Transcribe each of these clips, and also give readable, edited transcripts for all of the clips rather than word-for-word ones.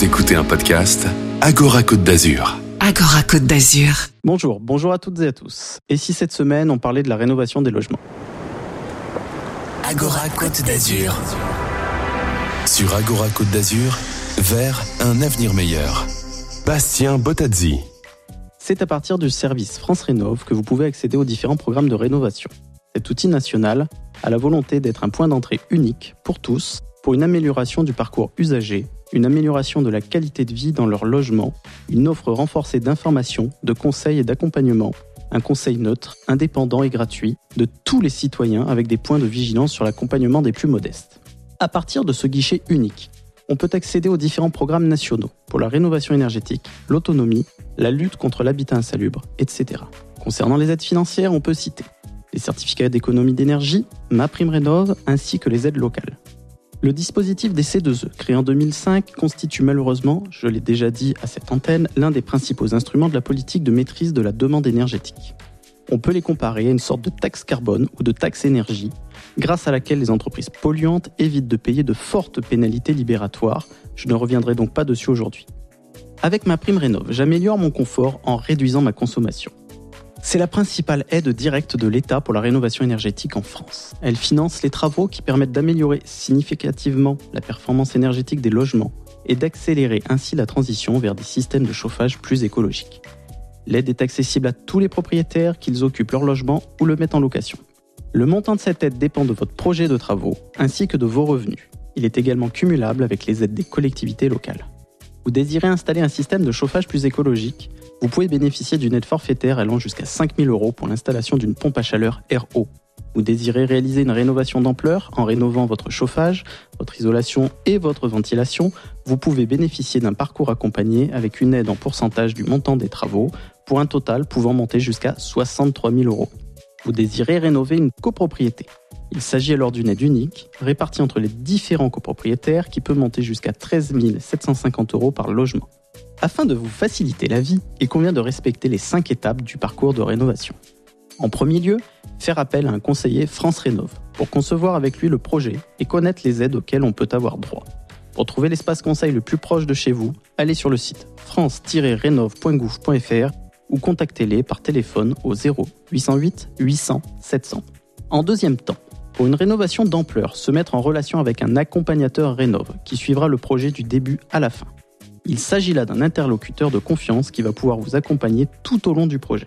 Vous écoutez un podcast Agora Côte d'Azur. Agora Côte d'Azur. Bonjour à toutes et à tous. Et si cette semaine on parlait de la rénovation des logements ? Agora Côte d'Azur. Sur Agora Côte d'Azur, vers un avenir meilleur. Bastien Bottazzi. C'est à partir du service France Rénov que vous pouvez accéder aux différents programmes de rénovation. Cet outil national a la volonté d'être un point d'entrée unique pour tous, pour une amélioration du parcours usager, une amélioration de la qualité de vie dans leur logement, une offre renforcée d'informations, de conseils et d'accompagnement, un conseil neutre, indépendant et gratuit de tous les citoyens avec des points de vigilance sur l'accompagnement des plus modestes. À partir de ce guichet unique, on peut accéder aux différents programmes nationaux pour la rénovation énergétique, l'autonomie, la lutte contre l'habitat insalubre, etc. Concernant les aides financières, on peut citer les certificats d'économie d'énergie, MaPrimeRénov' ainsi que les aides locales. Le dispositif des C2E, créé en 2005, constitue malheureusement, je l'ai déjà dit à cette antenne, l'un des principaux instruments de la politique de maîtrise de la demande énergétique. On peut les comparer à une sorte de taxe carbone ou de taxe énergie, grâce à laquelle les entreprises polluantes évitent de payer de fortes pénalités libératoires. Je ne reviendrai donc pas dessus aujourd'hui. Avec MaPrimeRénov', j'améliore mon confort en réduisant ma consommation. C'est la principale aide directe de l'État pour la rénovation énergétique en France. Elle finance les travaux qui permettent d'améliorer significativement la performance énergétique des logements et d'accélérer ainsi la transition vers des systèmes de chauffage plus écologiques. L'aide est accessible à tous les propriétaires, qu'ils occupent leur logement ou le mettent en location. Le montant de cette aide dépend de votre projet de travaux ainsi que de vos revenus. Il est également cumulable avec les aides des collectivités locales. Vous désirez installer un système de chauffage plus écologique ? Vous pouvez bénéficier d'une aide forfaitaire allant jusqu'à 5 000 € pour l'installation d'une pompe à chaleur RO. Vous désirez réaliser une rénovation d'ampleur en rénovant votre chauffage, votre isolation et votre ventilation. Vous pouvez bénéficier d'un parcours accompagné avec une aide en pourcentage du montant des travaux pour un total pouvant monter jusqu'à 63 000 €. Vous désirez rénover une copropriété. Il s'agit alors d'une aide unique, répartie entre les différents copropriétaires qui peut monter jusqu'à 13 750 € par logement. Afin de vous faciliter la vie, il convient de respecter les 5 étapes du parcours de rénovation. En premier lieu, faire appel à un conseiller France Rénov' pour concevoir avec lui le projet et connaître les aides auxquelles on peut avoir droit. Pour trouver l'espace conseil le plus proche de chez vous, allez sur le site france-rénov.gouv.fr ou contactez-les par téléphone au 0 808 800 700. En deuxième temps, pour une rénovation d'ampleur, se mettre en relation avec un accompagnateur Rénov' qui suivra le projet du début à la fin. Il s'agit là d'un interlocuteur de confiance qui va pouvoir vous accompagner tout au long du projet.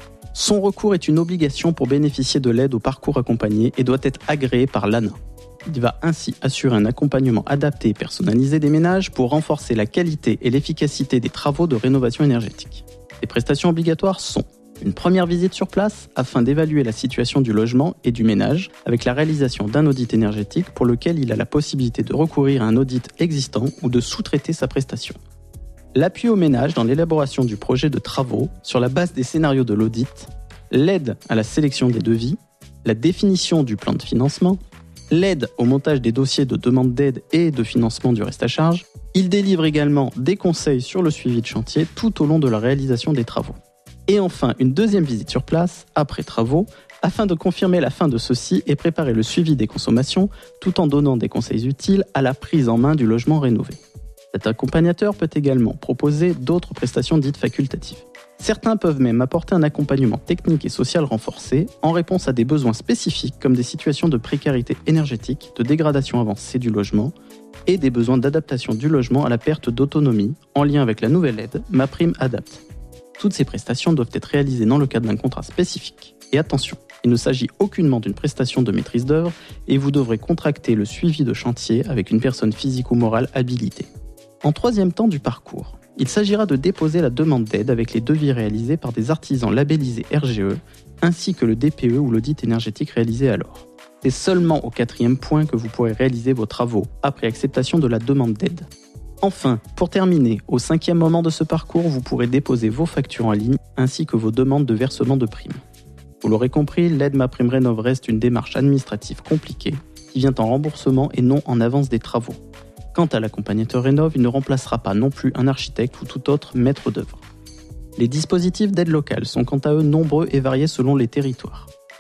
Son recours est une obligation pour bénéficier de l'aide au parcours accompagné et doit être agréé par l'ANA. Il va ainsi assurer un accompagnement adapté et personnalisé des ménages pour renforcer la qualité et l'efficacité des travaux de rénovation énergétique. Les prestations obligatoires sont une première visite sur place afin d'évaluer la situation du logement et du ménage avec la réalisation d'un audit énergétique pour lequel il a la possibilité de recourir à un audit existant ou de sous-traiter sa prestation. L'appui au ménage dans l'élaboration du projet de travaux sur la base des scénarios de l'audit, l'aide à la sélection des devis, la définition du plan de financement, l'aide au montage des dossiers de demande d'aide et de financement du reste à charge. Il délivre également des conseils sur le suivi de chantier tout au long de la réalisation des travaux. Et enfin, une deuxième visite sur place, après travaux, afin de confirmer la fin de ceux-ci et préparer le suivi des consommations, tout en donnant des conseils utiles à la prise en main du logement rénové. Cet accompagnateur peut également proposer d'autres prestations dites facultatives. Certains peuvent même apporter un accompagnement technique et social renforcé en réponse à des besoins spécifiques comme des situations de précarité énergétique, de dégradation avancée du logement et des besoins d'adaptation du logement à la perte d'autonomie en lien avec la nouvelle aide MaPrimeAdapt'. Toutes ces prestations doivent être réalisées dans le cadre d'un contrat spécifique. Et attention, il ne s'agit aucunement d'une prestation de maîtrise d'œuvre et vous devrez contracter le suivi de chantier avec une personne physique ou morale habilitée. En troisième temps du parcours, il s'agira de déposer la demande d'aide avec les devis réalisés par des artisans labellisés RGE ainsi que le DPE ou l'audit énergétique réalisé alors. C'est seulement au 4e point que vous pourrez réaliser vos travaux après acceptation de la demande d'aide. Enfin, pour terminer, au 5e moment de ce parcours, vous pourrez déposer vos factures en ligne ainsi que vos demandes de versement de primes. Vous l'aurez compris, l'aide MaPrimeRénov' reste une démarche administrative compliquée qui vient en remboursement et non en avance des travaux. Quant à l'accompagnateur Rénov', il ne remplacera pas non plus un architecte ou tout autre maître d'œuvre. Les dispositifs d'aide locale sont quant à eux nombreux et variés selon les territoires.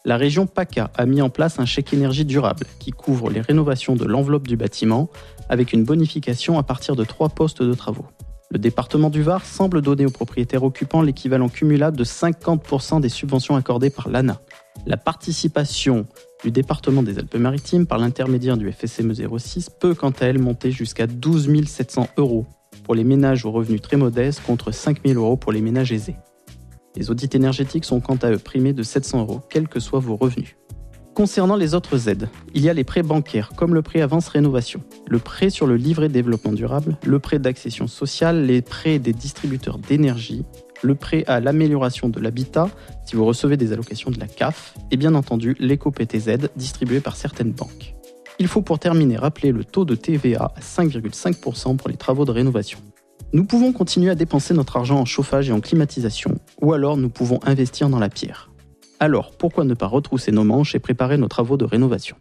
La région PACA a mis en place un chèque énergie durable qui couvre les rénovations de l'enveloppe du bâtiment avec une bonification à partir de 3 postes de travaux. Le département du Var semble donner aux propriétaires occupants l'équivalent cumulable de 50% des subventions accordées par l'ANA. La participation du département des Alpes-Maritimes par l'intermédiaire du FSME 06 peut quant à elle monter jusqu'à 12 700 € pour les ménages aux revenus très modestes contre 5 000 € pour les ménages aisés. Les audits énergétiques sont quant à eux primés de 700 €, quels que soient vos revenus. Concernant les autres aides, il y a les prêts bancaires comme le prêt avance rénovation, le prêt sur le livret développement durable, le prêt d'accession sociale, les prêts des distributeurs d'énergie, le prêt à l'amélioration de l'habitat si vous recevez des allocations de la CAF et bien entendu l'éco-PTZ distribué par certaines banques. Il faut pour terminer rappeler le taux de TVA à 5,5% pour les travaux de rénovation. Nous pouvons continuer à dépenser notre argent en chauffage et en climatisation, ou alors nous pouvons investir dans la pierre. Alors, pourquoi ne pas retrousser nos manches et préparer nos travaux de rénovation ?